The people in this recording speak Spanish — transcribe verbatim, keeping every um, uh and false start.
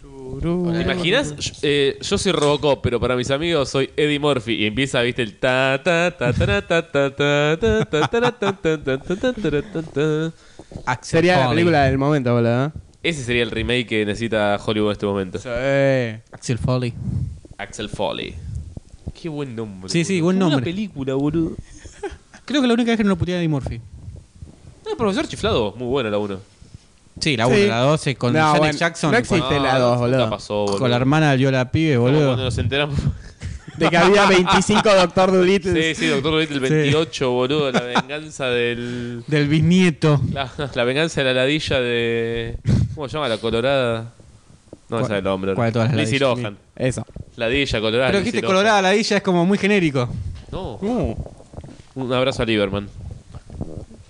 ¿Te imaginas? Eh, yo soy Robocop, pero para mis amigos soy Eddie Murphy. Y empieza, viste, el ta ta ta ta ta ta ta ta ta ta ta ta ta. Sería la película del momento, boludo. Ese sería el remake que necesita Hollywood en este momento. Sí. Axel Foley. Axel Foley. Qué buen nombre. Sí, sí, boludo. buen Qué buena nombre. película, boludo. Creo que la única vez que no lo puteé a Eddie Murphy. No, el profesor chiflado. Muy buena la uno. Sí, la uno, Sí. la dos con No, Janet bueno, Jackson. no existe. con, la dos, boludo. nunca pasó, boludo. con la hermana del Viola Pibe, Como boludo. cuando nos enteramos. De que había veinticinco Doctor Dolittle. Sí, sí, Doctor Dolittle el veintiocho, boludo. La venganza del. Del bisnieto. La, la venganza de la ladilla de. ¿Cómo se llama? La colorada. No me ¿Cuál- sabe el nombre. cuál de todas las Lindsay ladillas? Lohan. Eso. Ladilla, colorada. Pero Lindsay dijiste Lohan. colorada, la ella es como muy genérico. No. Uh. Un abrazo a Lieberman.